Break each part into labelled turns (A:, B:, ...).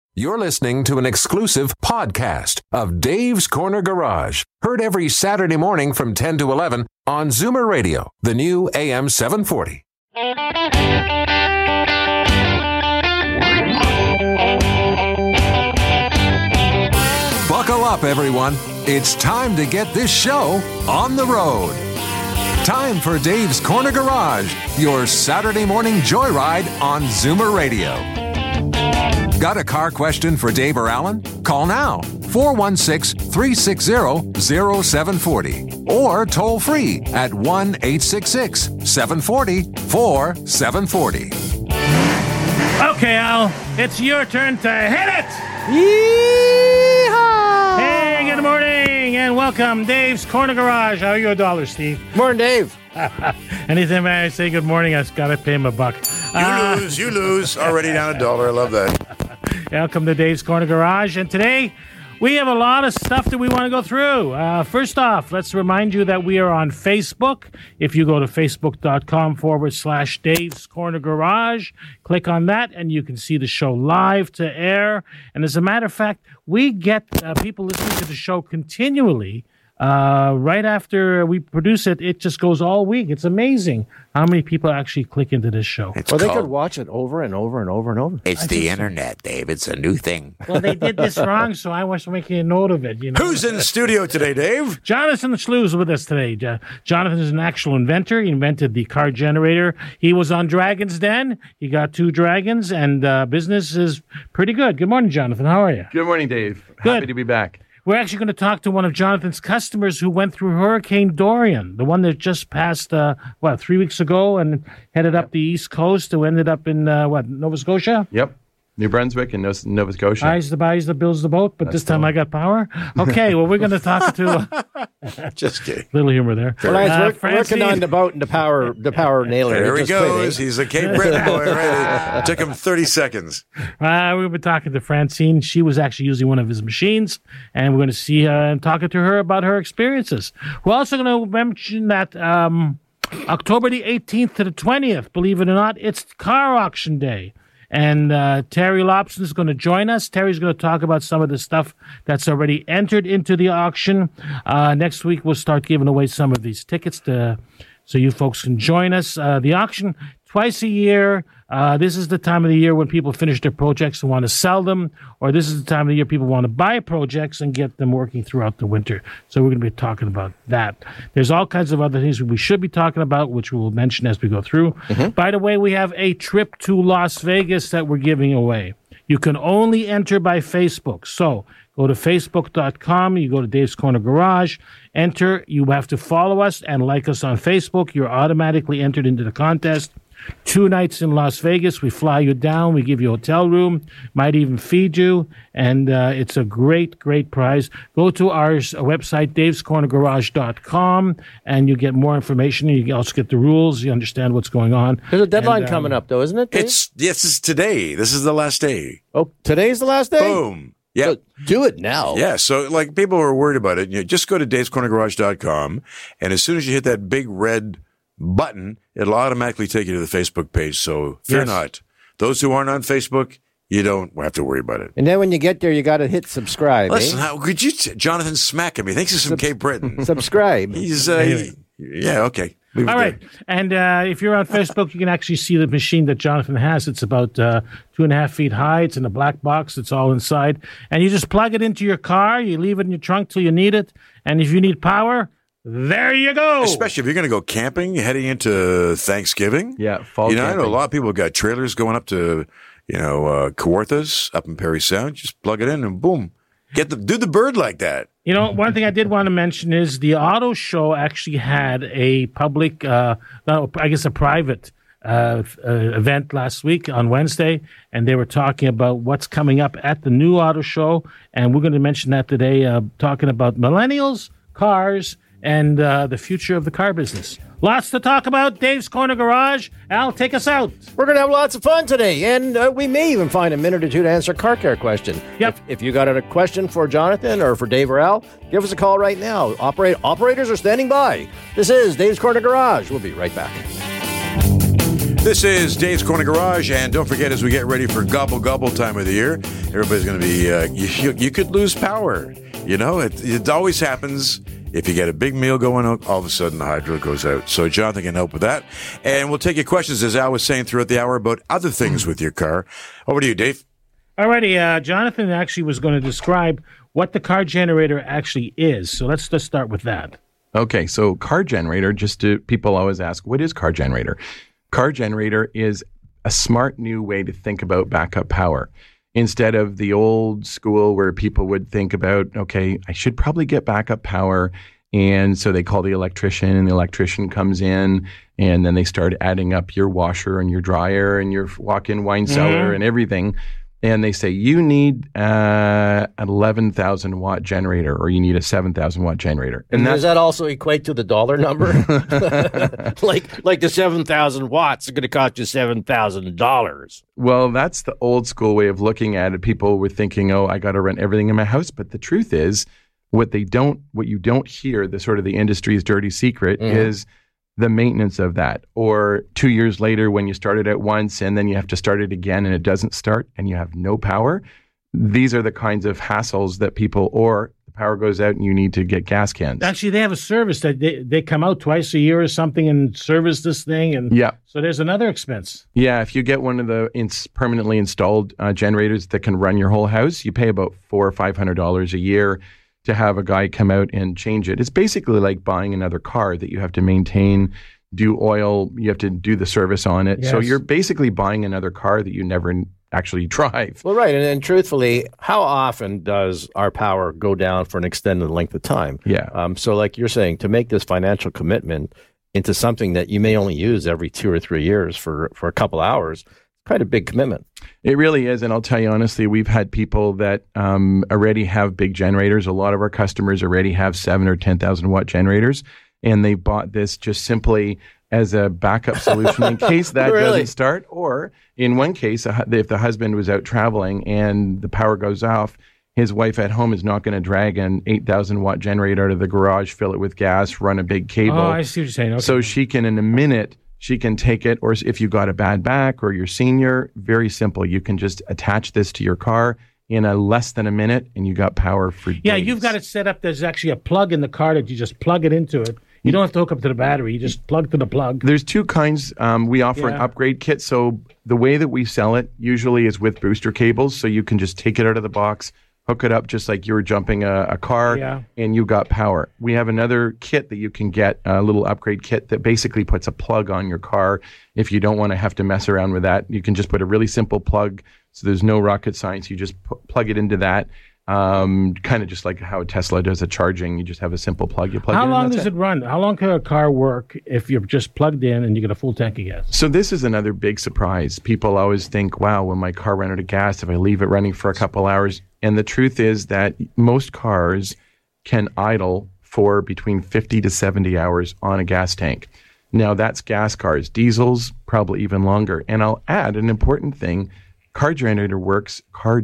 A: You're listening to an exclusive podcast of Dave's Corner Garage. Heard every Saturday morning from 10 to 11 on Zoomer Radio, the new AM 740. Buckle up, everyone. It's time to get this show on the road. Time for Dave's Corner Garage, your Saturday morning joyride on Zoomer Radio. Got a car question for Dave or Alan? Call now, 416-360-0740. Or toll free at 1-866-740-4740.
B: Okay, Al, it's your turn to hit it!
C: Yeehaw!
B: Hey, good morning and welcome, Dave's Corner Garage. How are you $1, Steve?
C: Morning, Dave.
B: Anytime I say good morning, I gotta pay him $1.
D: You lose. Already down $1. I love that.
B: Welcome to Dave's Corner Garage, and today we have a lot of stuff that we want to go through. First off, let's remind you that we are on Facebook. If you go to facebook.com/Dave's Corner Garage, click on that, and you can see the show live to air. And as a matter of fact, we get people listening to the show continually. Right after we produce it, it just goes all week. It's amazing how many people actually click into this show.
C: Well, they could watch it over and over and over and over.
E: It's the internet, Dave. It's a new thing.
B: Well, they did this wrong, so I was making a note of it. You know?
D: Who's in the studio today, Dave?
B: Jonathan Schlew's with us today. Jonathan is an actual inventor. He invented the car generator. He was on Dragon's Den. He got 2 dragons, and business is pretty good. Good morning, Jonathan. How are you?
F: Good morning, Dave.
B: Good.
F: Happy to be back.
B: We're actually going to talk to one of Jonathan's customers who went through Hurricane Dorian, the one that just passed, 3 weeks ago and headed up the East Coast, who ended up in, Nova Scotia?
F: Yep. New Brunswick and Nova Scotia.
B: Buys the bills the boat, but this time I got power. Okay, well, we're going to talk to...
D: Just kidding.
B: Little humor there.
C: Well, I was working on the boat and the power nailer.
D: There he goes. He's a Cape Breton boy, right? It took him 30 seconds.
B: We've been talking to Francine. She was actually using one of his machines, and we're going to see and talking to her about her experiences. We're also going to mention that October the 18th to the 20th, believe it or not, it's car auction day. And Terry Lobson is going to join us. Terry's going to talk about some of the stuff that's already entered into the auction. Next week, we'll start giving away some of these tickets so you folks can join us. The auction, twice a year. This is the time of the year when people finish their projects and want to sell them, or this is the time of the year people want to buy projects and get them working throughout the winter. So we're going to be talking about that. There's all kinds of other things we should be talking about, which we will mention as we go through. Mm-hmm. By the way, we have a trip to Las Vegas that we're giving away. You can only enter by Facebook. So go to facebook.com. You go to Dave's Corner Garage. Enter. You have to follow us and like us on Facebook. You're automatically entered into the contest. 2 nights in Las Vegas. We fly you down. We give you a hotel room. Might even feed you. And it's a great, great prize. Go to our website, davescornergarage.com, and you get more information. You also get the rules. You understand what's going on.
C: There's a deadline coming up, though, isn't it, Dave?
D: It's today. This is the last day.
C: Oh, today's the last day?
D: Boom. Yeah.
C: So do it now.
D: Yeah. So, like, people are worried about it. Just go to davescornergarage.com, and as soon as you hit that big red button, it'll automatically take you to the Facebook page. So fear not. Those who aren't on Facebook, you don't have to worry about it.
C: And then when you get there, you got to hit subscribe.
D: Listen, how could you? Jonathan smack him. He thinks he's from Cape Breton.
C: Subscribe.
D: He's yeah, okay.
B: All right. And if you're on Facebook, you can actually see the machine that Jonathan has. It's about 2.5 feet high. It's in a black box. It's all inside. And you just plug it into your car. You leave it in your trunk till you need it. And if you need power, there you go.
D: Especially if you're going to go camping heading into Thanksgiving.
F: Yeah, fall
D: I
F: camping.
D: know a lot of people have got trailers going up to, Kawarthas up in Perry Sound. Just plug it in and boom. Do the bird like that.
B: You know, one thing I did want to mention is the auto show actually had a public, a private event last week on Wednesday, and they were talking about what's coming up at the new auto show, and we're going to mention that today, talking about millennials, cars, and the future of the car business. Lots to talk about. Dave's Corner Garage. Al, take us out.
C: We're going to have lots of fun today, and we may even find a minute or two to answer a car care question.
B: Yep.
C: If you got a question for Jonathan or for Dave or Al, give us a call right now. Operators are standing by. This is Dave's Corner Garage. We'll be right back.
D: This is Dave's Corner Garage, and don't forget, as we get ready for gobble time of the year, everybody's going to be, you could lose power. You know, it always happens. If you get a big meal going on, all of a sudden the hydro goes out. So Jonathan can help with that. And we'll take your questions, as Al was saying throughout the hour, about other things with your car. Over to you, Dave.
B: Alrighty, Jonathan actually was going to describe what the car generator actually is. So let's just start with that.
F: Okay, so car generator, people always ask, what is car generator? Car generator is a smart new way to think about backup power. Instead of the old school where people would think about, okay, I should probably get backup power. And so they call the electrician, and the electrician comes in, and then they start adding up your washer and your dryer and your walk-in wine cellar and everything. And they say, you need an 11,000 watt generator, or you need a 7,000 watt generator.
C: And does that also equate to the dollar number? like the 7,000 watts is going to cost you $7,000.
F: Well, that's the old school way of looking at it. People were thinking, oh, I got to run everything in my house. But the truth is, what you don't hear, the industry's dirty secret is the maintenance of that. Or 2 years later, when you started it once and then you have to start it again and it doesn't start and you have no power. These are the kinds of hassles that or the power goes out and you need to get gas cans.
B: Actually, they have a service that they come out twice a year or something and service this thing. And
F: yeah.
B: So there's another expense.
F: Yeah, if you get one of the permanently installed generators that can run your whole house, you pay about $400 or $500 a year to have a guy come out and change it. It's basically like buying another car that you have to maintain, do oil, you have to do the service on it. Yes. So you're basically buying another car that you never actually drive.
C: Well, right. And truthfully, how often does our power go down for an extended length of time?
F: Yeah.
C: So like you're saying, to make this financial commitment into something that you may only use every 2 or 3 years for a couple hours, quite a big commitment.
F: It really is. And I'll tell you honestly, we've had people that already have big generators. A lot of our customers already have 7 or 10,000 watt generators. And they bought this just simply as a backup solution in case that doesn't start. Or in one case, if the husband was out traveling and the power goes off, his wife at home is not going to drag an 8,000 watt generator out of the garage, fill it with gas, run a big cable.
B: Oh, I see what you're saying. Okay.
F: So she can, in a minute, she can take it, or if you got a bad back or you're senior, very simple. You can just attach this to your car in less than a minute, and you got power for days.
B: Yeah, you've got it set up. There's actually a plug in the car that you just plug it into it. You don't have to hook up to the battery. You just plug to the plug.
F: There's two kinds. We offer an upgrade kit. So the way that we sell it usually is with booster cables. So you can just take it out of the box, hook it up just like you were jumping a car, and you got power. We have another kit that you can get, a little upgrade kit that basically puts a plug on your car. If you don't want to have to mess around with that, you can just put a really simple plug. So there's no rocket science. You just plug it into that. Kind of just like how a Tesla does a charging. You just have a simple plug. You plug it in.
B: How long does it run? How long can a car work if you're just plugged in and you get a full tank of gas?
F: So this is another big surprise. People always think, wow, when my car ran out of gas, if I leave it running for a couple hours. And the truth is that most cars can idle for between 50 to 70 hours on a gas tank. Now, that's gas cars. Diesels, probably even longer. And I'll add an important thing. Car generator works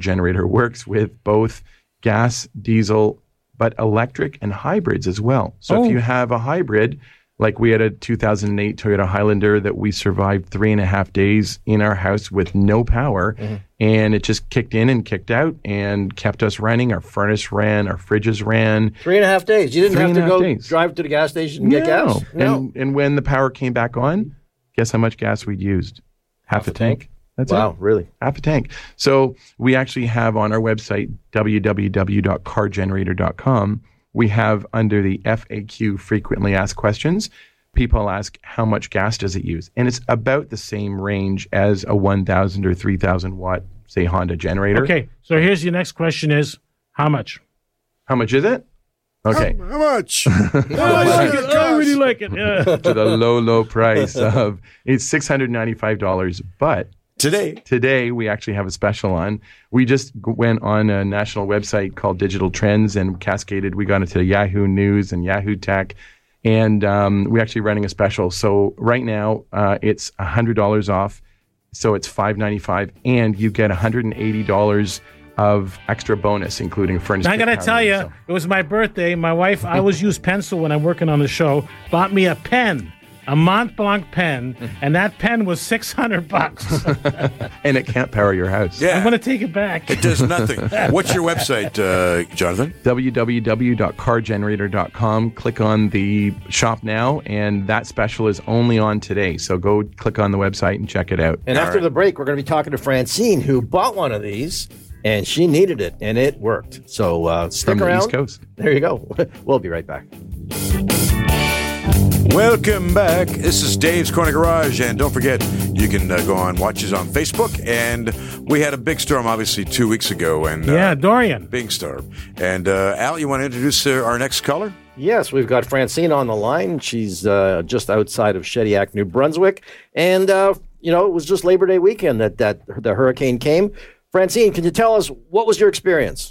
F: with both gas, diesel, but electric and hybrids as well. So if you have a hybrid, like we had a 2008 Toyota Highlander that we survived 3.5 days in our house with no power, and it just kicked in and kicked out and kept us running. Our furnace ran, our fridges ran.
C: 3.5 days. You didn't have to go drive to the gas station and get gas?
F: No. And when the power came back on, guess how much gas we'd used? Half a tank. That's it.
C: Wow, really?
F: Half a tank. So we actually have on our website, www.cargenerator.com, we have under the FAQ, frequently asked questions, people ask how much gas does it use? And it's about the same range as a 1,000 or 3,000 watt, say, Honda generator.
B: Okay, so here's your next question is, how much?
F: How much is it? Okay.
D: How much?
B: I really like it. Yeah.
F: To the low price of, it's $695, but Today, we actually have a special on. We just went on a national website called Digital Trends and cascaded. We got into Yahoo News and Yahoo Tech, and we're actually running a special. So right now, it's $100 off. So it's $595, and you get $180 of extra bonus, including furniture.
B: I got to tell you, it was my birthday. My wife, I always use pencil when I'm working on the show, bought me a pen. a Mont Blanc pen, and that pen was $600.
F: And it can't power your house.
D: Yeah.
B: I'm going to take it back.
D: It does nothing. What's your website, Jonathan?
F: www.cargenerator.com. Click on the shop now, and that special is only on today. So go click on the website and check it out.
C: And after the break, we're going to be talking to Francine, who bought one of these, and she needed it, and it worked. So stick
F: From the
C: around.
F: East Coast.
C: There you go. We'll be right back.
D: Welcome back. This is Dave's Corner Garage, and don't forget, you can go on watch us on Facebook. And we had a big storm, obviously, 2 weeks ago. And
B: Dorian.
D: big storm. And Al, you want to introduce our next caller?
C: Yes, we've got Francine on the line. She's just outside of Shediac, New Brunswick. And, it was just Labor Day weekend that the hurricane came. Francine, can you tell us, what was your experience?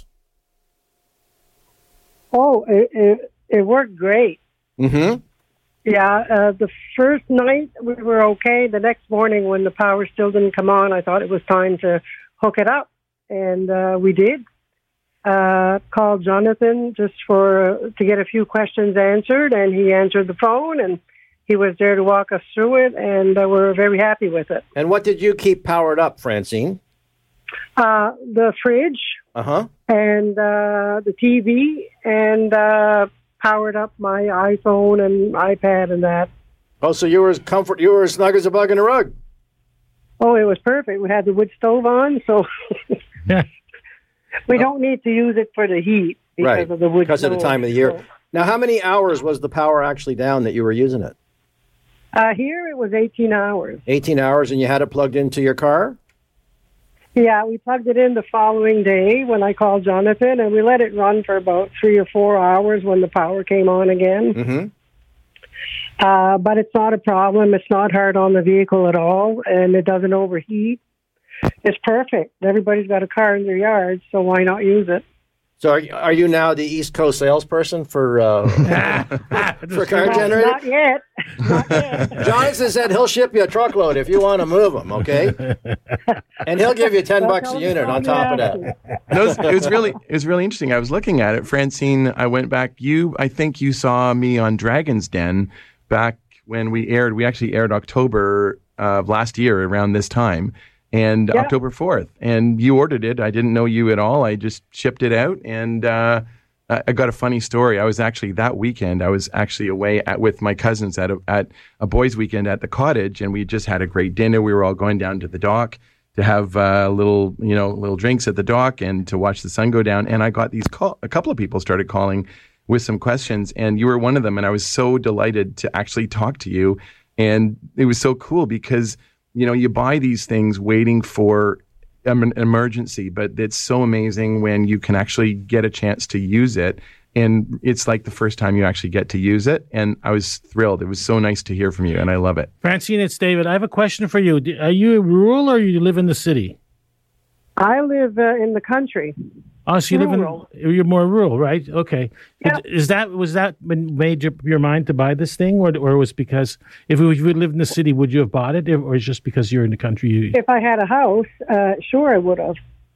G: Oh, it worked great.
C: Mm-hmm.
G: Yeah, the first night we were okay. The next morning when the power still didn't come on, I thought it was time to hook it up. And we did. Called Jonathan just to get a few questions answered, and he answered the phone, and he was there to walk us through it, and we're very happy with it.
C: And what did you keep powered up, Francine?
G: The fridge
C: Uh-huh.
G: and the TV and powered up my iPhone and iPad and that.
C: Oh, so you were as snug as a bug in a rug.
G: Oh, it was perfect. We had the wood stove on, so we don't need to use it for the heat because of the wood
C: because
G: stove.
C: of the time of the year.
G: So,
C: Now, how many hours was the power actually down that you were using it?
G: here it was 18 hours.
C: 18 hours, and you had it plugged into your car?
G: Yeah, we plugged it in the following day when I called Jonathan, and we let it run for about 3 or 4 hours when the power came on again.
C: Mm-hmm.
G: But it's not a problem. It's not hard on the vehicle at all, and it doesn't overheat. It's perfect. Everybody's got a car in their yard, so why not use it?
C: So are you now the East Coast salesperson for for car generator?
G: Not yet. Not yet.
C: Jonathan said he'll ship you a truckload if you want to move them, okay? And he'll give you $10 a unit on top of that.
F: It was really interesting. I was looking at it, Francine. I went back. I think you saw me on Dragon's Den back when we aired. We actually aired October of last year around this time. And October 4th. And you ordered it. I didn't know you at all. I just shipped it out. And I got a funny story. That weekend, I was actually away with my cousins at a boys' weekend at the cottage. And we just had a great dinner. We were all going down to the dock to have little drinks at the dock and to watch the sun go down. And I got a couple of people started calling with some questions. And you were one of them. And I was so delighted to actually talk to you. And it was so cool because you buy these things waiting for an emergency, but it's so amazing when you can actually get a chance to use it. And it's like the first time you actually get to use it. And I was thrilled. It was so nice to hear from you, and I love it.
B: Francine, it's David. I have a question for you. Are you rural or you live in the city?
G: I live in the country.
B: Oh, so you're more rural, right? Okay.
G: Yeah.
B: Was that made your mind to buy this thing, or was because if you lived in the city, would you have bought it, or is it just because you're in the country?
G: If I had a house, sure I would have.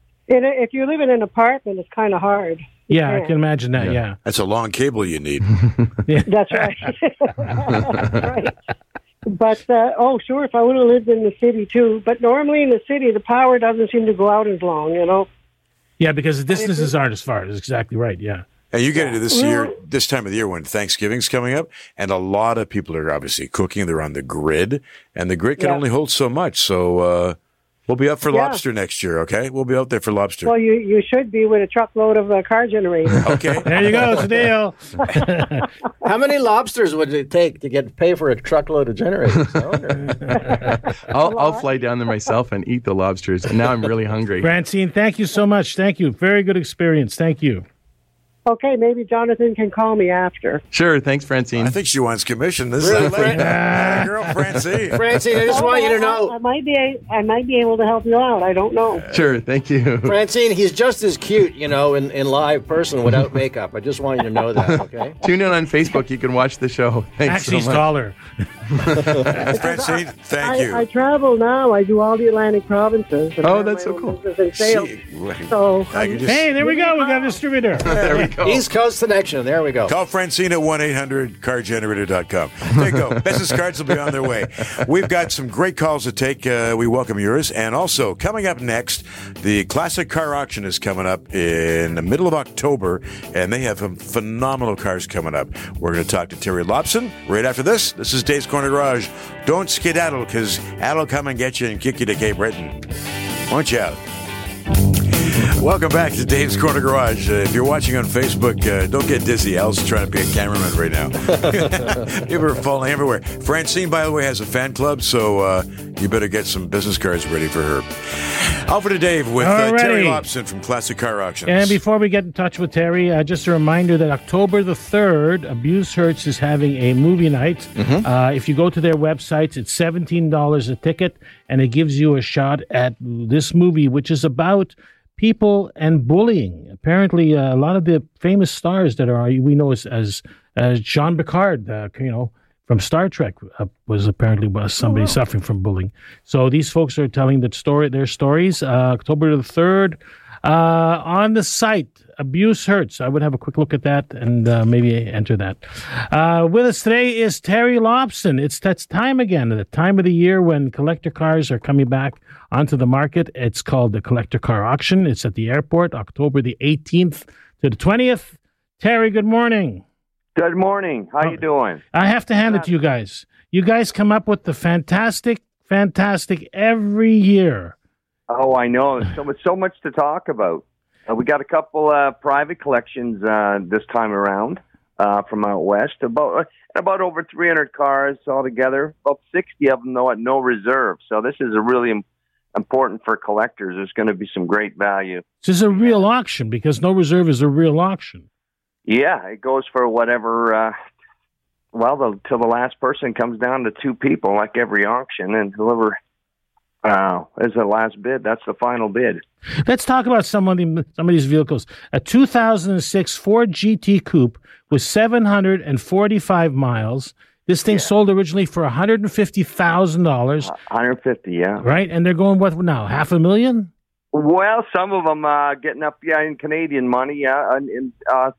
G: If you live in an apartment, it's kind of hard.
B: Yeah, I can imagine that. Yeah.
D: That's a long cable you need.
G: That's right. That's right. But, sure, if I would have lived in the city, too. But normally in the city, the power doesn't seem to go out as long,
B: Yeah, because the distances aren't as far. That's exactly right, yeah.
D: And you get into this time of the year when Thanksgiving's coming up, and a lot of people are obviously cooking. They're on the grid, and the grid can only hold so much. So we'll be up for lobster next year, okay? We'll be out there for lobster.
G: Well, you should be with a truckload of car generators.
D: Okay.
B: There you go. It's a deal.
C: How many lobsters would it take to pay for a truckload of generators?
F: I'll fly down there myself and eat the lobsters. And now I'm really hungry.
B: Francine, thank you so much. Thank you. Very good experience. Thank you.
G: Okay, maybe Jonathan can call me after.
F: Sure. Thanks, Francine.
D: I think she wants commission. This
C: Really,
D: is a girl, Francine.
C: Francine, I just want you to know.
G: I might be able to help you out. I don't know.
F: Sure. Thank you.
C: Francine, he's just as cute, in live person without makeup. I just want you to know that, okay?
F: Tune in on Facebook. You can watch the show. Thanks
B: Actually,
F: so much.
B: taller.
D: Francine, thank you.
G: I travel now. I do all the Atlantic provinces.
F: Oh, that's so cool.
G: And sales.
D: See,
G: So,
D: I can just-
B: Hey, there we go. We got a distributor.
D: There we
F: go.
C: East Coast connection. There we go.
D: Call Francine at 1-800-CarGenerator.com. There you go. Business cards will be on their way. We've got some great calls to take. We welcome yours. And also, coming up next, the Classic Car Auction is coming up in the middle of October, and they have some phenomenal cars coming up. We're going to talk to Terry Lobson right after this. This is Dave's Corner Garage. Don't skedaddle, because Ad'll come and get you and kick you to Cape Breton. Watch out. Welcome back to Dave's Corner Garage. If you're watching on Facebook, don't get dizzy. Al's trying to be a cameraman right now. People are falling everywhere. Francine, by the way, has a fan club, so you better get some business cards ready for her. Over to Dave with Terry Lobson from Classic Car Auctions.
B: And before we get in touch with Terry, just a reminder that October the 3rd, Abuse Hurts is having a movie night. If you go to their websites, it's $17 a ticket, and it gives you a shot at this movie, which is about people and bullying. Apparently, a lot of the famous stars that we know as Jean Picard, from Star Trek, was somebody suffering from bullying. So these folks are telling their stories. October the 3rd, on the site, Abuse Hurts. I would have a quick look at that and maybe enter that. With us today is Terry Lobson. That's time again, the time of the year when collector cars are coming back onto the market. It's called the Collector Car Auction. It's at the airport, October the 18th to the 20th. Terry, good morning.
H: Good morning. How you doing?
B: I have to hand it to you guys. You guys come up with the fantastic every year.
H: Oh, I know. So much to talk about. We got a couple private collections this time around from out west. About over 300 cars altogether. About 60 of them, though, at no reserve. So this is a really important for collectors. There's going to be some great value.
B: This is a real auction because no reserve is a real auction.
H: Yeah, it goes for whatever. Till the last person comes down to two people, like every auction, and whoever is the last bid, that's the final bid.
B: Let's talk about some of these vehicles. A 2006 Ford GT Coupe with 745 miles. This thing sold originally for $150,000.
H: $150,000, yeah.
B: Right, and they're going what now? $500,000?
H: Well, some of them getting up, in Canadian money, in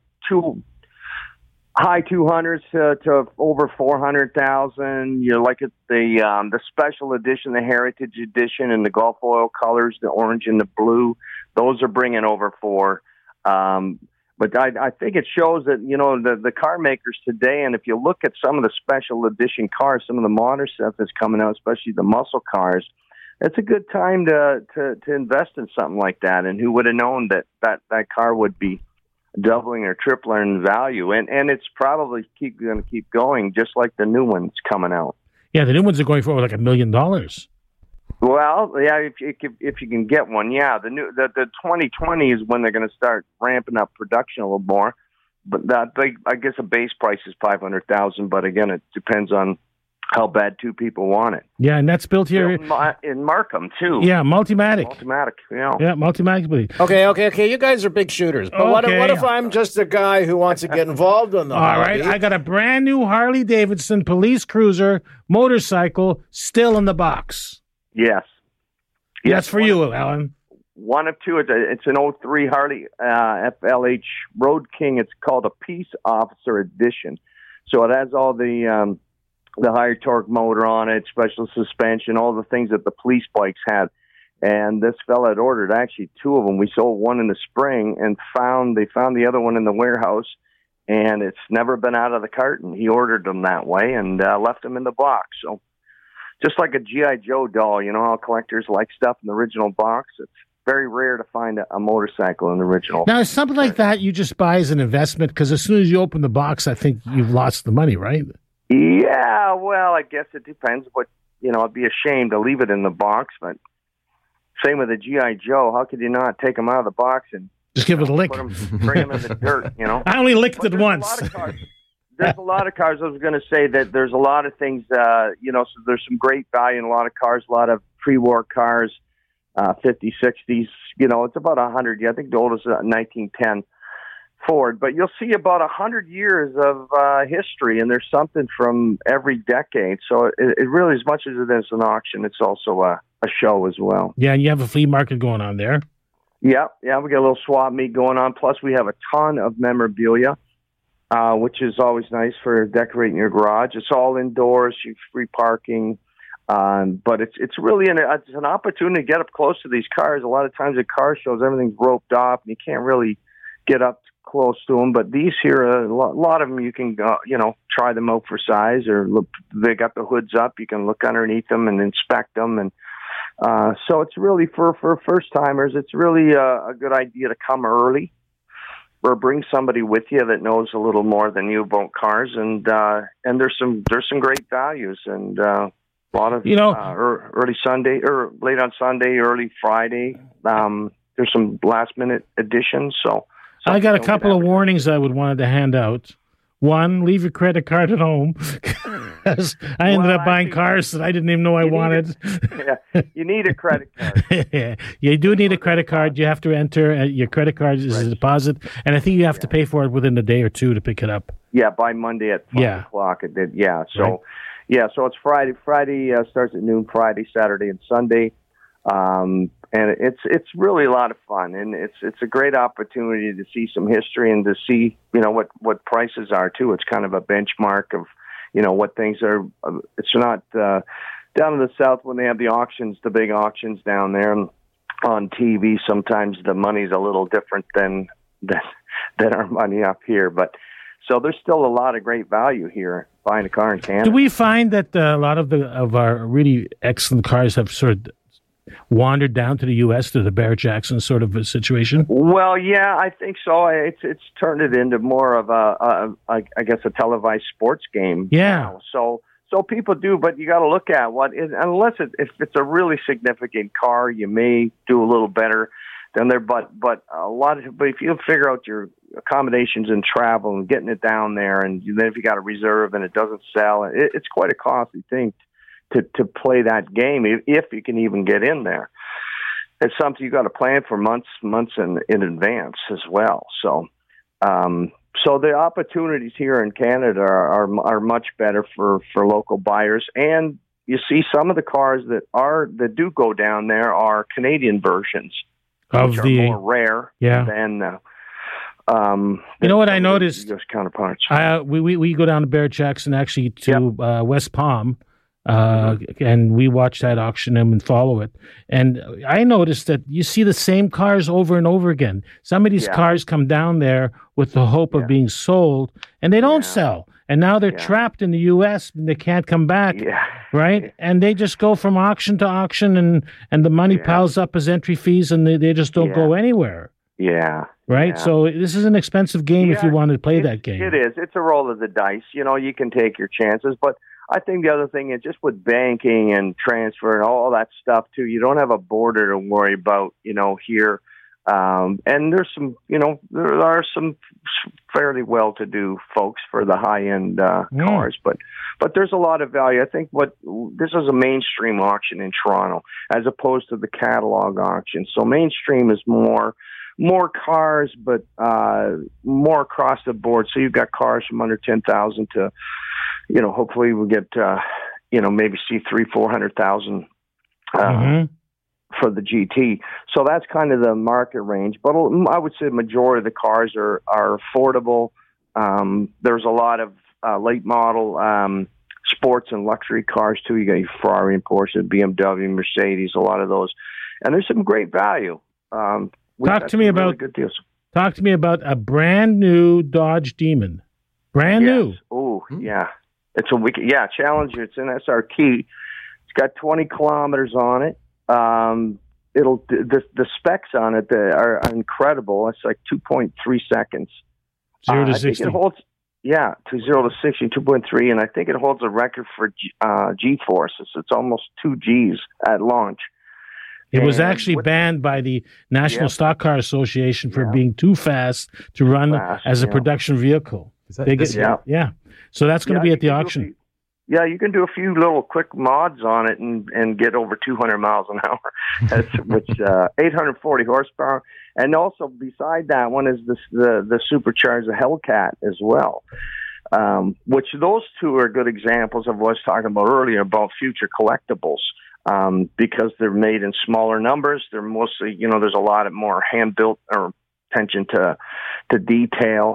H: high 200s to over 400,000. You look at the special edition, the Heritage Edition, and the Gulf Oil colors, the orange and the blue. Those are bringing over $4. But I think it shows that the car makers today, and if you look at some of the special edition cars, some of the modern stuff that's coming out, especially the muscle cars, it's a good time to invest in something like that. And who would have known that car would be doubling or tripling in value, and it's probably going to keep going, just like the new ones coming out.
B: Yeah, the new ones are going for like $1 million.
H: Well, yeah, if you can get one, yeah. The 2020 is when they're going to start ramping up production a little more. But I guess a base price is $500,000. But again, it depends on how bad two people want it.
B: Yeah, and that's built here
H: in Markham too.
B: Yeah, Multimatic.
H: Yeah,
B: Multimatic.
C: Okay. You guys are big shooters. But what if I'm just a guy who wants to get involved in the hobby?
B: All right, I got a brand new Harley Davidson police cruiser motorcycle still in the box.
H: Yes.
B: That's for you, Alan.
H: One of two. It's an 03 Harley FLH Road King. It's called a Peace Officer Edition. So it has all the higher torque motor on it, special suspension, all the things that the police bikes had. And this fella had ordered actually two of them. We sold one in the spring and they found the other one in the warehouse, and it's never been out of the carton. He ordered them that way and left them in the box. So just like a G.I. Joe doll, how collectors like stuff in the original box. It's very rare to find a motorcycle in the original.
B: Now, something like that you just buy as an investment, because as soon as you open the box, I think you've lost the money, right?
H: Yeah, well, I guess it depends. But, it'd be a shame to leave it in the box. But same with the G.I. Joe. How could you not take them out of the box and
B: just give it a lick?
H: Bring them in the dirt,
B: I only licked it once.
H: There's a lot of cars. I was going to say that there's a lot of things, so there's some great value in a lot of cars, a lot of pre-war cars, 50s, 60s. It's about 100. I think the oldest is 1910 Ford. But you'll see about 100 years of history, and there's something from every decade. So it really, as much as it is an auction, it's also a show as well.
B: Yeah, and you have a flea market going on there.
H: Yeah, we got a little swap meet going on. Plus, we have a ton of memorabilia, which is always nice for decorating your garage. It's all indoors, you have free parking, but it's really it's an opportunity to get up close to these cars. A lot of times at car shows, everything's roped off, and you can't really get up close to them. But these here, a lot of them, you can try them out for size, or look. They got the hoods up. You can look underneath them and inspect them, and so it's really for first timers. It's really a good idea to come early, or bring somebody with you that knows a little more than you about cars, and there's some great values, and a lot of early Sunday or late on Sunday, early Friday. There's some last minute additions. So
B: I got a couple of warnings I would wanted to hand out. One, leave your credit card at home. I ended up buying cars that I didn't even know I wanted.
H: You need a credit card.
B: Yeah, you do need a credit card. You have to enter your credit card as a deposit, and I think you have to pay for it within a day or two to pick it up.
H: Yeah, by Monday at 5 o'clock. It did. Yeah, so so it's Friday. Friday starts at noon. Friday, Saturday, and Sunday. And it's really a lot of fun, and it's a great opportunity to see some history and to see what prices are too. It's kind of a benchmark of what things are. It's not down in the south when they have the auctions, the big auctions down there on TV. Sometimes the money's a little different than our money up here, but. So there's still a lot of great value here buying a car in Canada.
B: Do we find that a lot of our really excellent cars have sort of wandered down to the U.S. to the Barrett-Jackson sort of a situation?
H: Well, yeah, I think so. It's turned it into more of I guess a televised sports game.
B: Yeah.
H: Now. So people do, but you got to look at unless if it's a really significant car, you may do a little better than there. But if you figure out your accommodations and travel and getting it down there, and then if you got a reserve and it doesn't sell, it's quite a costly thing to play that game if you can even get in there. It's something you got to plan for months in advance as well. So the opportunities here in Canada are much better for local buyers, and you see some of the cars that do go down there are Canadian versions, which are more rare than.
B: What I noticed?
H: US counterparts.
B: We go down to Barrett-Jackson actually to West Palm. And we watch that auction and follow it. And I noticed that you see the same cars over and over again. Some of these cars come down there with the hope of being sold, and they don't sell. And now they're trapped in the U.S. and they can't come back, right? And they just go from auction to auction, and the money piles up as entry fees, and they just don't go anywhere.
H: Yeah.
B: Right? Yeah. So this is an expensive game if you want to play that game.
H: It is. It's a roll of the dice. You can take your chances, but I think the other thing is just with banking and transfer and all that stuff too, you don't have a border to worry about, here. And there's some, there are some fairly well-to-do folks for the high-end cars, but there's a lot of value. I think this is a mainstream auction in Toronto as opposed to the catalog auction. So mainstream is more cars, but more across the board. So you've got cars from under 10,000 to, hopefully we'll get, maybe see 300,000-400,000 for the GT. So that's kind of the market range. But I would say the majority of the cars are affordable. There's a lot of late model sports and luxury cars too. You got your Ferrari and Porsche, BMW, Mercedes, a lot of those, and there's some great value.
B: Talk to me about a brand new Dodge Demon. Brand new.
H: Oh, yeah. It's a wicked, Challenger. It's an SRT. It's got 20 kilometers on it. The specs on it are incredible. It's like 2.3 seconds.
B: 0 to 60.
H: It holds, to 0 to 60, 2.3, and I think it holds a record for G-forces. It's almost 2 Gs at launch.
B: It was actually banned by the National Stock Car Association for being too fast to run as a production vehicle. So that's going to be at the auction.
H: You can do a few little quick mods on it and get over 200 miles an hour, which 840 horsepower. And also beside that one is the supercharged Hellcat as well, which those two are good examples of what I was talking about earlier about future collectibles. because they're made in smaller numbers. They're mostly, there's a lot of more hand-built or attention to detail.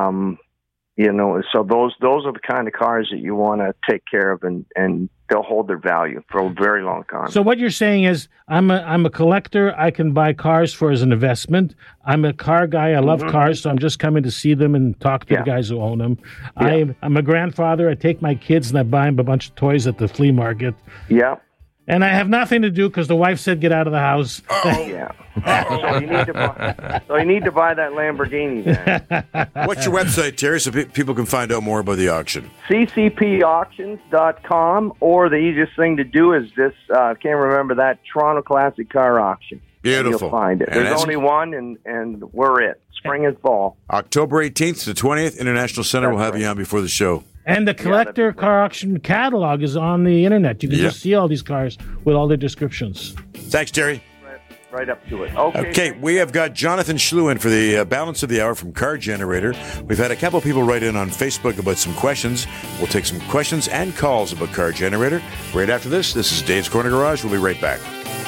H: So those are the kind of cars that you want to take care of, and they'll hold their value for a very long time.
B: So what you're saying is, I'm a collector. I can buy cars as an investment. I'm a car guy. I love cars, so I'm just coming to see them and talk to the guys who own them. Yeah. I'm a grandfather. I take my kids and I buy them a bunch of toys at the flea market.
H: Yeah.
B: And I have nothing to do because the wife said get out of the house.
H: Yeah. So you need to buy that Lamborghini then.
D: What's your website, Terry, so people can find out more about the auction?
H: ccpauctions.com, or the easiest thing to do is this, I can't remember that, Toronto Classic Car Auction.
D: Beautiful.
H: You'll find it. There's only one, and we're it. Spring and fall.
D: October 18th to 20th, International Center. We'll have you on before the show.
B: And the collector car auction catalog is on the internet. You can just see all these cars with all their descriptions.
D: Thanks, Terry.
H: Right up to it. Okay,
D: we have got Jonathan Schlew in for the balance of the hour from Car Generator. We've had a couple people write in on Facebook about some questions. We'll take some questions and calls about Car Generator right after this. This is Dave's Corner Garage. We'll be right back.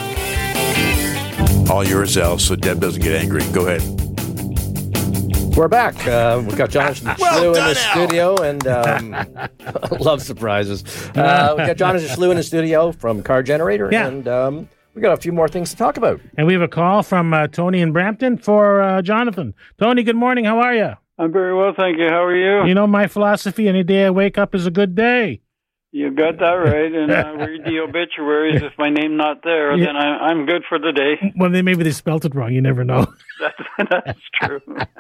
D: All yours, Al, so Deb doesn't get angry. Go ahead.
C: We're back. We've got Jonathan Schlew in the studio, and love surprises. We've got Jonathan Schlew in the studio from Car Generator, and we got a few more things to talk about.
B: And we have a call from Tony in Brampton for Jonathan. Tony, good morning. How are you?
I: I'm very well, thank you. How are you?
B: You know my philosophy, any day I wake up is a good day.
I: You got that right, and I read the obituaries. If my name's not there, then I'm good for the day.
B: Well, maybe they spelt it wrong. You never know.
I: That's true.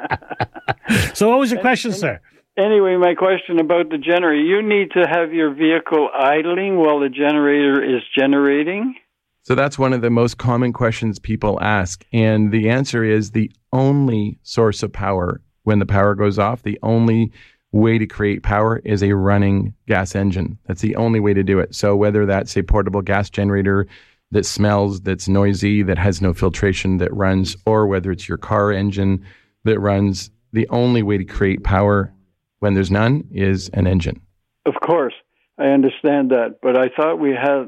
B: So what was your question, sir?
I: Anyway, my question about the generator. You need to have your vehicle idling while the generator is generating?
F: So that's one of the most common questions people ask. And the answer is the only source of power when the power goes off, the only way to create power is a running gas engine. That's the only way to do it. So whether that's a portable gas generator that smells, that's noisy, that has no filtration, that runs, or whether it's your car engine that runs, the only way to create power when there's none is an engine.
I: Of course, I understand that, but I thought we had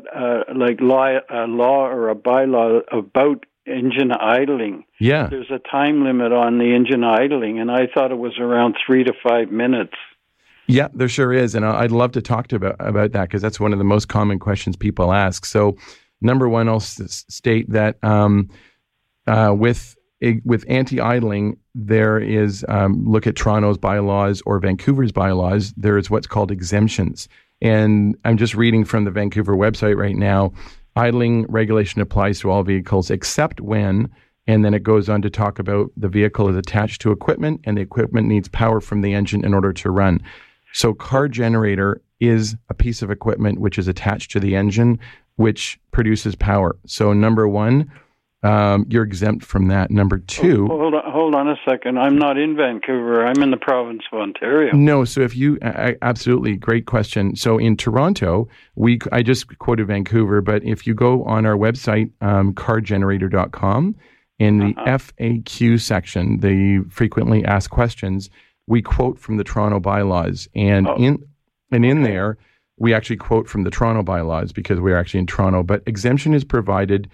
I: a law or a bylaw about engine idling.
F: Yeah.
I: There's a time limit on the engine idling, and I thought it was around 3 to 5 minutes.
F: Yeah, there sure is, and I'd love to talk about that because that's one of the most common questions people ask. So, number one, I'll state that with anti-idling, there is, look at Toronto's bylaws or Vancouver's bylaws, there is what's called exemptions. And I'm just reading from the Vancouver website right now. Idling regulation applies to all vehicles except when, and then it goes on to talk about the vehicle is attached to equipment and the equipment needs power from the engine in order to run. So Car Generator is a piece of equipment which is attached to the engine, which produces power. So number one, you're exempt from that. Number two...
I: Hold on a second. I'm not in Vancouver. I'm in the province of Ontario.
F: No, so if you... absolutely, great question. So in Toronto, I just quoted Vancouver, but if you go on our website, cargenerator.com, in the FAQ section, the frequently asked questions, we quote from the Toronto bylaws. And in there, we actually quote from the Toronto bylaws because we're actually in Toronto. But exemption is provided...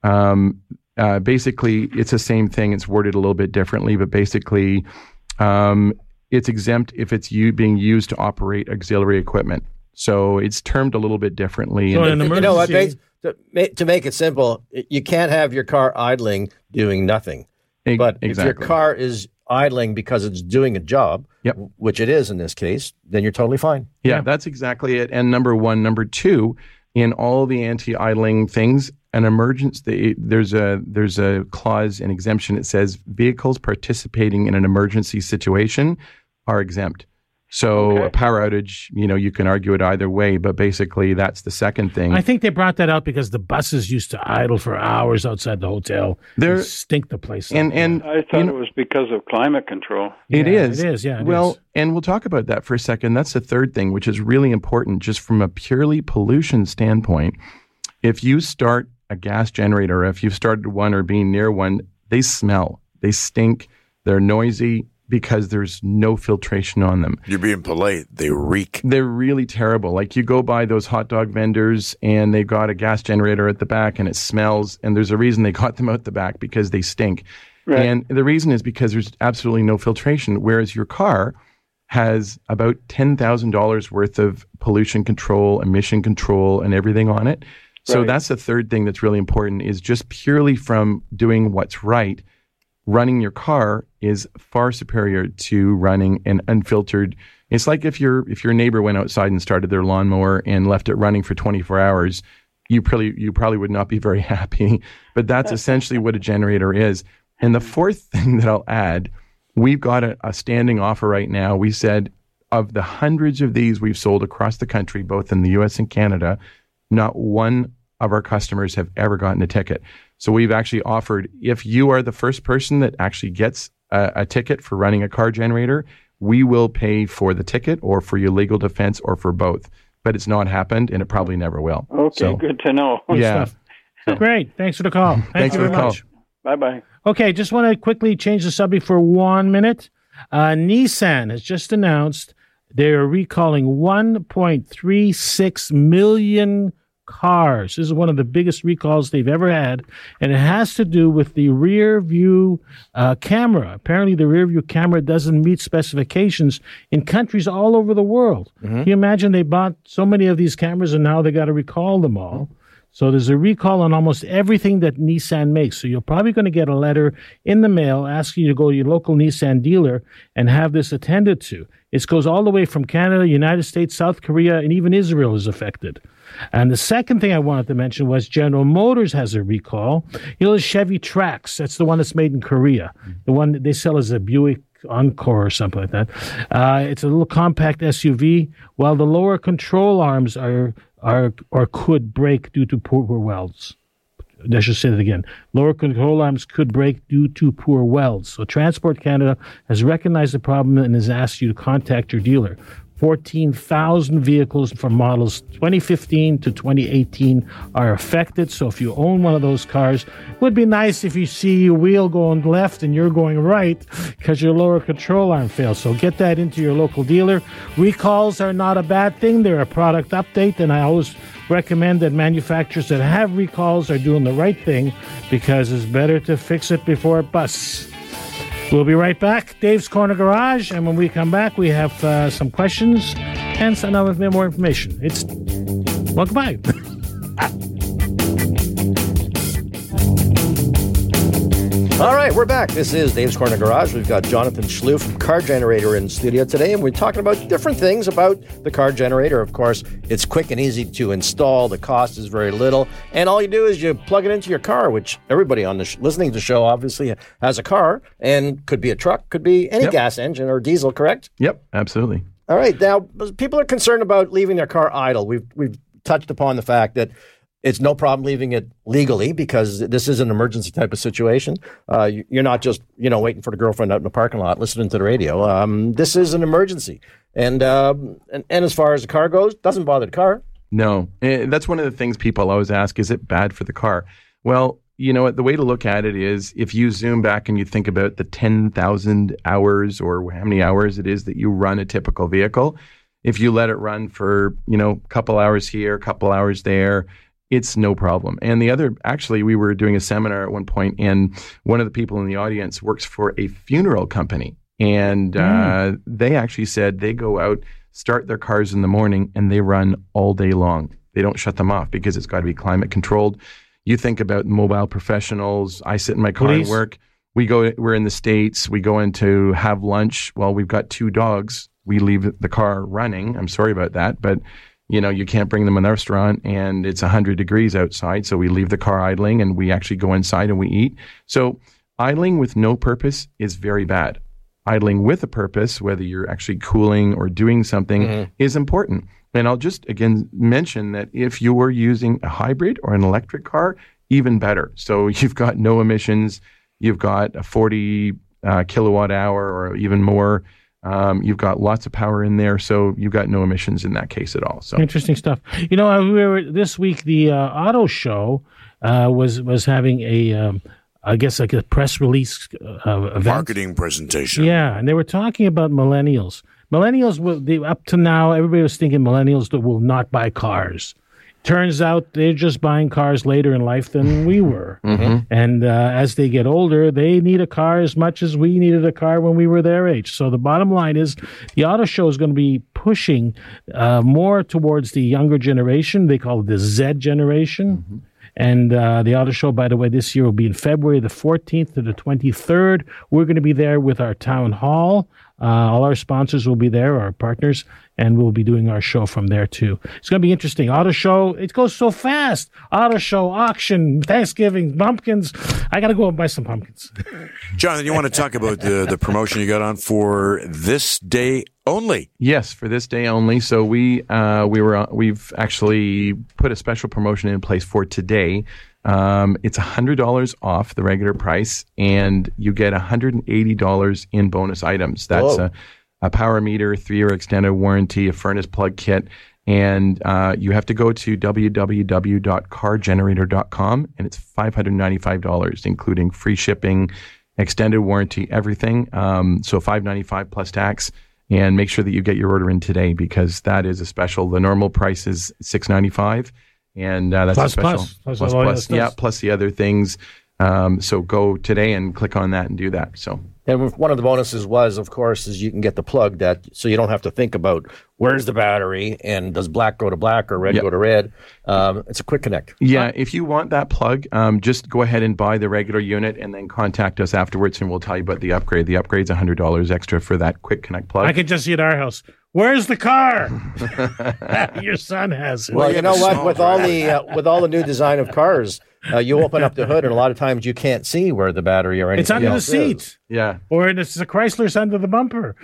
F: basically, it's the same thing. It's worded a little bit differently, but basically, it's exempt if it's being used to operate auxiliary equipment. So it's termed a little bit differently.
B: So in
C: you know what? To make it simple, you can't have your car idling doing nothing. But if your car is idling because it's doing a job, which it is in this case, then you're totally fine.
F: Yeah, that's exactly it. And number one. Number two, in all the anti-idling things, an emergency, there's a clause, an exemption. It says vehicles participating in an emergency situation are exempt. So a power outage, you can argue it either way, but basically that's the second thing.
B: I think they brought that out because the buses used to idle for hours outside the hotel. They stink the place up.
F: And
I: I thought it was because of climate control.
F: It is.
B: It is, yeah.
F: And we'll talk about that for a second. That's the third thing, which is really important just from a purely pollution standpoint. If you start a gas generator, if you've started one or being near one, they smell, they stink, they're noisy, because there's no filtration on them.
D: You're being polite. They reek.
F: They're really terrible. Like you go by those hot dog vendors and they've got a gas generator at the back and it smells, and there's a reason they got them out the back, because they stink. Right. And the reason is because there's absolutely no filtration, whereas your car has about $10,000 worth of pollution control, emission control, and everything on it. So that's the third thing that's really important, is just purely from doing what's right. Running your car is far superior to running an unfiltered. It's like if your neighbor went outside and started their lawnmower and left it running for 24 hours, you probably would not be very happy. But that's essentially what a generator is. And the fourth thing that I'll add, we've got a standing offer right now. We said of the hundreds of these we've sold across the country, both in the U.S. and Canada, not one of our customers have ever gotten a ticket. So we've actually offered, if you are the first person that actually gets a ticket for running a car generator, we will pay for the ticket or for your legal defense or for both. But it's not happened, and it probably never will.
I: Okay, good to know.
F: Yeah.
B: Great. Thanks for the call.
F: Thanks
B: you
F: for the
B: very
F: call.
B: much.
I: Bye-bye.
B: Okay, just want to quickly change the subject for 1 minute. Nissan has just announced they are recalling 1.36 million cars. This is one of the biggest recalls they've ever had, and it has to do with the rear view camera. Apparently, the rear view camera doesn't meet specifications in countries all over the world. Mm-hmm. Can you imagine they bought so many of these cameras and now they got to recall them all? So there's a recall on almost everything that Nissan makes. So you're probably going to get a letter in the mail asking you to go to your local Nissan dealer and have this attended to. It goes all the way from Canada, United States, South Korea, and even Israel is affected. And the second thing I wanted to mention was General Motors has a recall. You know, the Chevy Trax, that's the one that's made in Korea. The one that they sell as a Buick Encore or something like that. It's a little compact SUV. While the lower control arms are or could break due to poor welds. I should say that again. Lower control arms could break due to poor welds. So Transport Canada has recognized the problem and has asked you to contact your dealer. 14,000 vehicles from models 2015 to 2018 are affected. So if you own one of those cars, it would be nice if you see your wheel going left and you're going right because your lower control arm fails. So get that into your local dealer. Recalls are not a bad thing. They're a product update, and I always recommend that manufacturers that have recalls are doing the right thing because it's better to fix it before it busts. We'll be right back. Dave's Corner Garage. And when we come back, we have some questions and some more information. Welcome back.
C: All right, we're back. This is Dave's Corner Garage. We've got Jonathan Schlew from Car Generator in the studio today, and we're talking about different things about the car generator. Of course, it's quick and easy to install. The cost is very little, and all you do is you plug it into your car, which everybody on the listening to the show obviously has a car, and could be a truck, could be any gas engine or diesel, correct?
F: Yep, absolutely.
C: All right, now people are concerned about leaving their car idle. We've touched upon the fact that it's no problem leaving it legally because this is an emergency type of situation. You're not just, waiting for the girlfriend out in the parking lot listening to the radio. This is an emergency. And as far as the car goes, doesn't bother the car.
F: No. That's one of the things people always ask, is it bad for the car? Well, you know what? The way to look at it is if you zoom back and you think about the 10,000 hours or how many hours it is that you run a typical vehicle, if you let it run for, a couple hours here, a couple hours there, it's no problem. And actually, we were doing a seminar at one point, and one of the people in the audience works for a funeral company. And they actually said they go out, start their cars in the morning, and they run all day long. They don't shut them off because it's got to be climate controlled. You think about mobile professionals. I sit in my car and work. We're in the States. We go in to have lunch. Well, we've got 2 dogs. We leave the car running. I'm sorry about that, but you can't bring them in the restaurant and it's 100 degrees outside. So we leave the car idling and we actually go inside and we eat. So idling with no purpose is very bad. Idling with a purpose, whether you're actually cooling or doing something, is important. And I'll just, again, mention that if you were using a hybrid or an electric car, even better. So you've got no emissions. You've got a 40 kilowatt hour or even more. You've got lots of power in there, so you've got no emissions in that case at all. So
B: interesting stuff. We were this week. The auto show was having a I guess like a press release event.
D: Marketing presentation.
B: Yeah, and they were talking about millennials. Millennials, up to now, everybody was thinking millennials that will not buy cars. Turns out they're just buying cars later in life than we were. And as they get older, they need a car as much as we needed a car when we were their age. So the bottom line is the auto show is going to be pushing more towards the younger generation. They call it the Z generation. And the auto show, by the way, this year will be in February the 14th to the 23rd. We're going to be there with our town hall. All our sponsors will be there, our partners, and we'll be doing our show from there too. It's going to be interesting. Auto show, it goes so fast. Auto show, auction, Thanksgiving, pumpkins. I got to go and buy some pumpkins.
D: Jonathan, you want to talk about the promotion you got on for this day only?
F: Yes, for this day only. So we've actually put a special promotion in place for today. It's $100 off the regular price, and you get $180 in bonus items. That's a power meter, 3-year extended warranty, a furnace plug kit, and you have to go to www.cargenerator.com, and it's $595, including free shipping, extended warranty, everything. So $595 plus tax. And make sure that you get your order in today, because that is a special. The normal price is $695, and that's
B: Plus,
F: a special.
B: plus.
F: Yeah, plus the other things. So go today and click on that and do that. So.
C: And one of the bonuses was, of course, is you can get the plug so you don't have to think about where's the battery and does black go to black or red go to red. It's a quick connect.
F: Yeah, if you want that plug, just go ahead and buy the regular unit and then contact us afterwards, and we'll tell you about the upgrade. The upgrade's $100 extra for that quick connect plug.
B: I could just see at our house. Where's the car? Your son has it.
C: Well, you know what? With all the new design of cars, you open up the hood, and a lot of times you can't see where the battery or anything.
B: It's under the
C: else
B: seat.
C: is.
F: Yeah.
B: Or it's a Chrysler's under the bumper.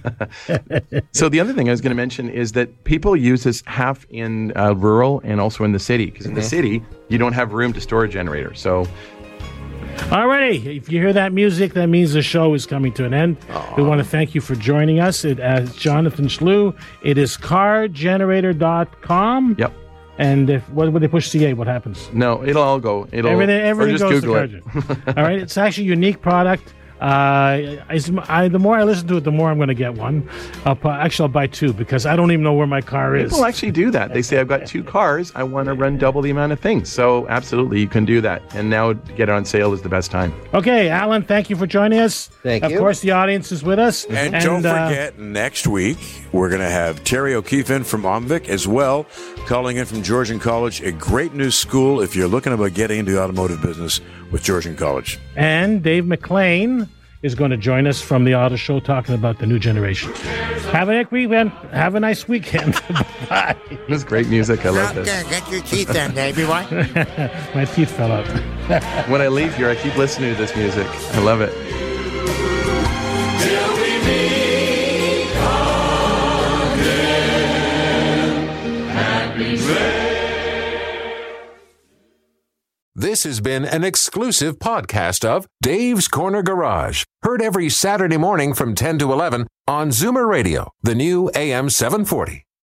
F: So the other thing I was going to mention is that people use this half in rural and also in the city, because in the city, you don't have room to store a generator. So.
B: Alrighty, if you hear that music, that means the show is coming to an end. We want to thank you for joining us. As Jonathan Schlew, it is cargenerator.com.
F: Yep.
B: And when they push C8, what happens?
F: No, it'll all go.
B: Everything
F: just
B: goes
F: Google
B: to Cargen. All right, it's actually a unique product. The more I listen to it, the more I'm going to get one. I'll buy two, because I don't even know where my car is.
F: People actually do that. They say, I've got 2 cars. I want to run double the amount of things. So absolutely, you can do that. And now to get it on sale is the best time.
B: Okay, Alan, thank you for joining us.
C: Thank you.
B: Of course, the audience is with us.
D: And don't forget, next week, we're going to have Terry O'Keefe in from Omvik as well, calling in from Georgian College, a great new school if you're looking about getting into the automotive business with Georgian College.
B: And Dave McLean is going to join us from the auto show talking about the new generation. Have a nice weekend. Bye.
F: This is great music. I love this.
E: Get your teeth in, everyone.
B: My teeth fell out.
F: When I leave here, I keep listening to this music. I love it.
A: Till we meet again. Happy This has been an exclusive podcast of Dave's Corner Garage. Heard every Saturday morning from 10 to 11 on Zoomer Radio, the new AM 740.